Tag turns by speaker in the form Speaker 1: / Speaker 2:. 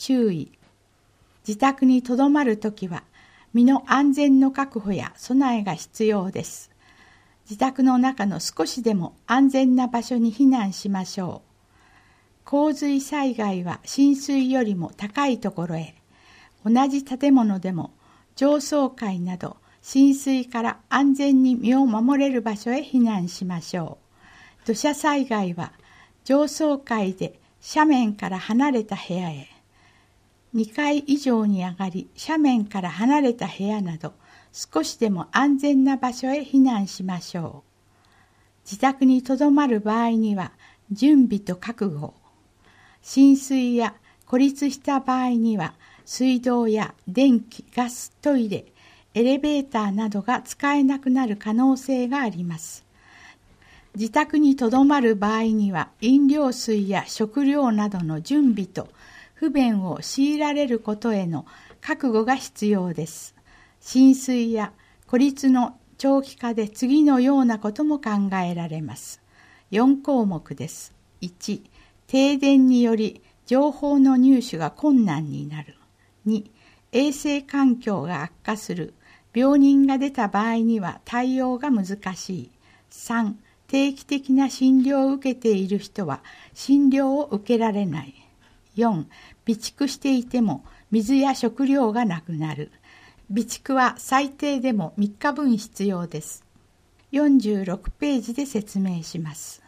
Speaker 1: 注意。自宅にとどまるときは、身の安全の確保や備えが必要です。自宅の中の少しでも安全な場所に避難しましょう。洪水災害は浸水よりも高いところへ、同じ建物でも上層階など浸水から安全に身を守れる場所へ避難しましょう。土砂災害は上層階で斜面から離れた部屋へ、2階以上に上がり斜面から離れた部屋など少しでも安全な場所へ避難しましょう。自宅にとどまる場合には準備と覚悟を。浸水や孤立した場合には水道や電気、ガス、トイレ、エレベーターなどが使えなくなる可能性があります。自宅にとどまる場合には飲料水や食料などの準備と不便を強いられることへの覚悟が必要です。浸水や孤立の長期化で次のようなことも考えられます。4項目です。1、停電により情報の入手が困難になる。2、衛生環境が悪化する。病人が出た場合には対応が難しい。3、定期的な診療を受けている人は診療を受けられない。4、備蓄していても水や食料がなくなる。備蓄は最低でも3日分必要です。46ページで説明します。